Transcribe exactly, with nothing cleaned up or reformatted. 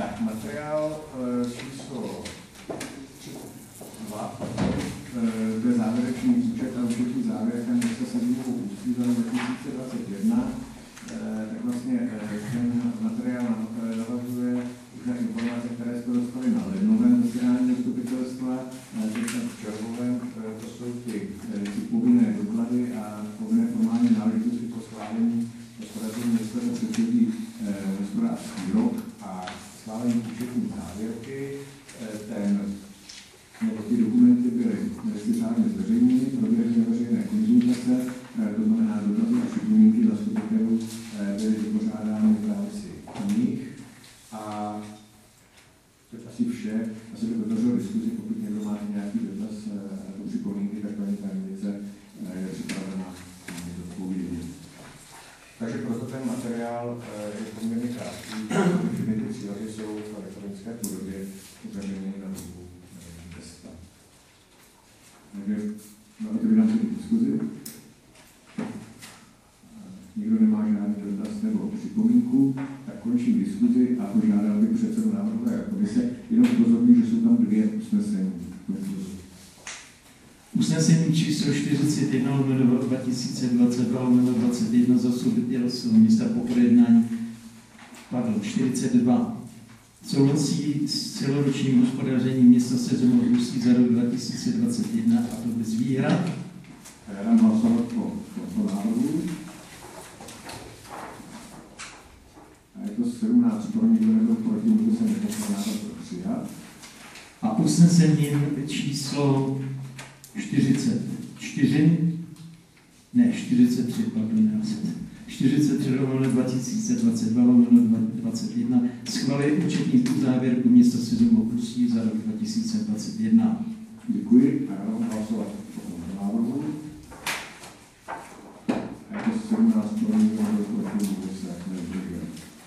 Tak, materiál číslo dva, to je závěrečný účet a účetní závěrka města Sezimova Ústí za dva tisíce dvacet jedna. Tak vlastně ten materiál navazuje už na informace, které jsme dostali na lednovém zasedání zastupitelstva, teď v červnovém, to jsou ty, ty povinné doklady a povinné formální náležitosti po schválení hospodaření města za předchozí hospodářský rok a schválení účetní závěrky. Ten, nebo ty dokumenty byly řádně zveřejněny, proběhly veřejné konzultace, to znamená dotazy a připomínky zastupitelů byly vypořádány v rámci nich. A to je asi vše. Asi bych otevřel diskuzi, pokud někdo má nějaký dotaz nebo připomínky, tak paní tajemnice je připravena odpovědět. Takže proto ten materiál je poměrně krátký, protože ty přílohy jsou v elektronické podobě uveřejněny na webu města. Takže no, otevírám si diskuzi. Nikdo nemá žádný dotaz nebo připomínku, tak končím diskuzi a požádal bych předsedu návrhové komise. Jenom upozorňuji, že jsou tam dvě usnesení. Usnesení číslo čtyřicet jedna lomeno dva tisíce dvacet dva lomeno dvacet jedna zastupitelstva města po projednání, pardon, čtyřicet dva. Souhlasí s celoročním hospodařením města Sezimova Ústí za rok dva tisíce dvacet jedna, a to bez výhrad. Já dám hlasovat po tomto návrhu. A je to sedmnáct pro, nikdo nebyl proti, nikdo se neposlal návrh pro přijat. A usnesením číslo čtyřicet čtyři, ne, čtyřicet tři, pardon, ne, čtyřicet tři lomeno dva tisíce dvacet dva lomeno dvacet jedna schvaluje účetní závěrku města Sezimova Ústí za rok dva tisíce dvacet jedna. Děkuji a já dám hlasovat po tomto návrhu. A je to sedmnáct pro, nikdo nebyl proti, nikdo se nebyl.